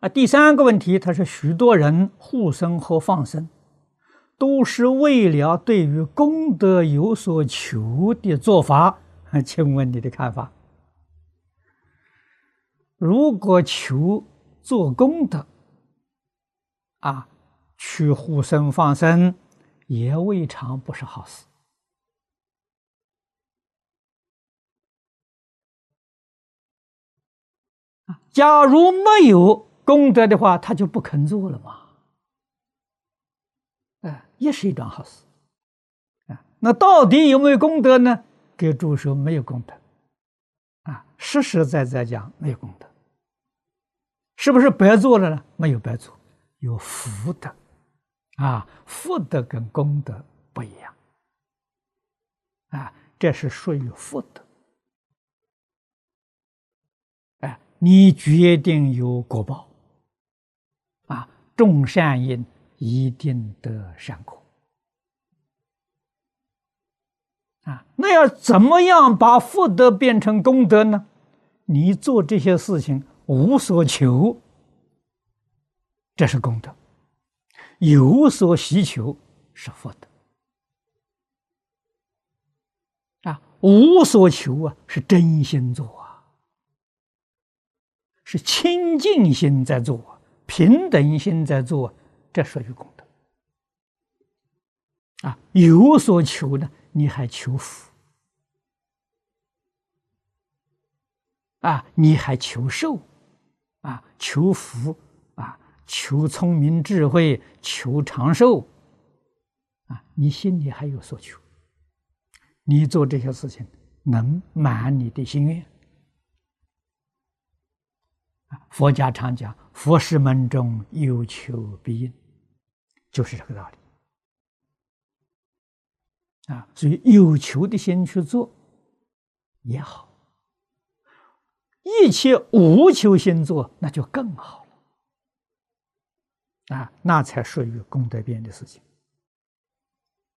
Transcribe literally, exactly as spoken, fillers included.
啊，第三个问题，他是许多人护生和放生，都是为了对于功德有所求的做法。请问你的看法？如果求做功德，啊，去护生放生，也未尝不是好事。假如没有功德的话，他就不肯做了嘛。哎，也是一桩好事。啊，那到底有没有功德呢？给诸说没有功德。啊，实实在在讲没有功德。是不是白做了呢？没有白做，有福德。啊，福德跟功德不一样。啊，这是属于福德。哎，你决定有果报。啊，种善因一定得善果。啊，那要怎么样把福德变成功德呢？你做这些事情无所求，这是功德；有所希求是福德。啊，无所求啊，是真心做啊，是清净心在做，平等心在做，这属于功德。啊，有所求呢，你还求福。啊，你还求寿，啊，求福，啊，求聪明智慧，求长寿，啊，你心里还有所求，你做这些事情能满你的心愿。佛家常讲，佛事门中有求必应，就是这个道理。啊，所以有求的心去做也好。一切无求心做，那就更好了。啊，那才属于功德变的事情。